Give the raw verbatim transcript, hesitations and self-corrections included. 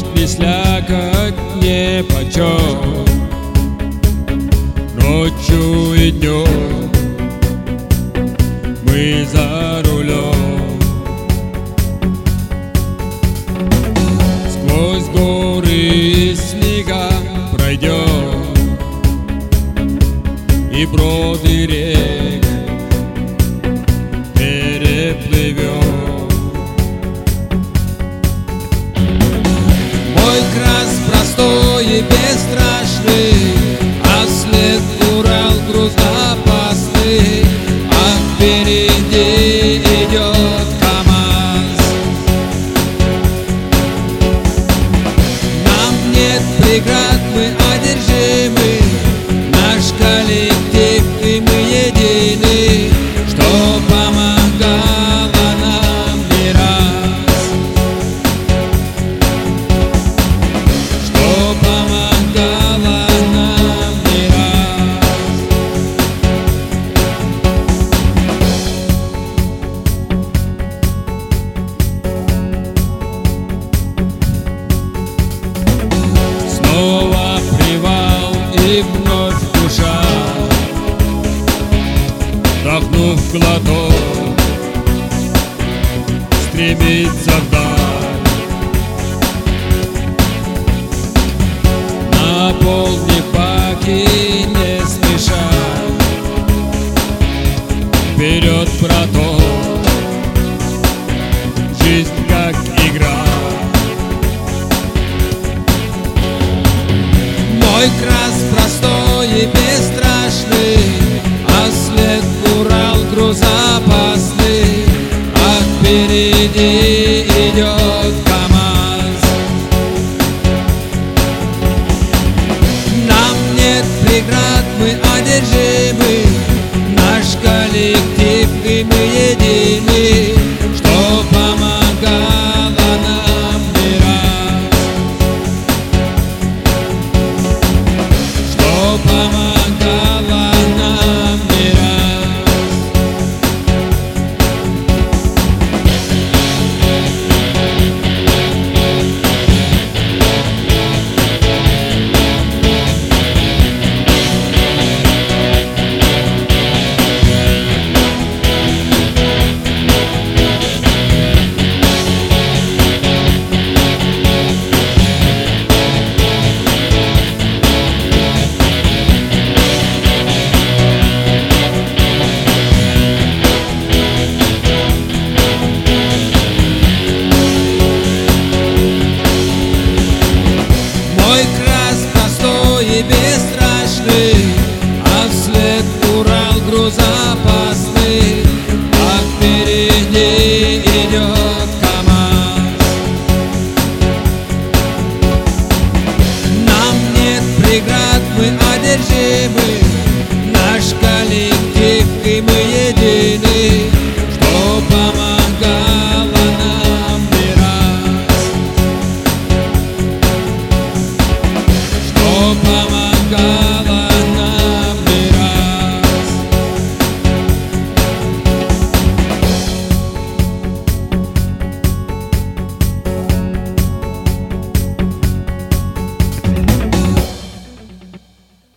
ни слякоть, ни почем, ночью и днем мы за рулем. Сквозь горы и снега пройдем, и броды рек переплывем. Мой крас простой и бесстрашный, а вслед Урал груз опасный, а впереди идет КамАЗ. Нам нет преград, мы одержимы, наш коллектив и мы едины, что помогало нам не раз, что помогало нам не раз. Снова привал и вновь душа, вдохнув глоток, стремится вдаль. Наполни баки не спеша, вперед, браток, жизнь как игра. Мой крас простой и бесстрашный, а вслед Урал груз опасный, а впереди идет КамАЗ. Нам нет преград, мы одержимы, наш коллектив и мы едины, что помогало нам не раз, что помогало нам не раз. Мой крас простой и бесстрашный, а вслед Урал груз опасный, а впереди идет КамАЗ. Нам нет преград, мы одержимы, наш коллектив и мы едины, что помогало нам не раз, что помогало.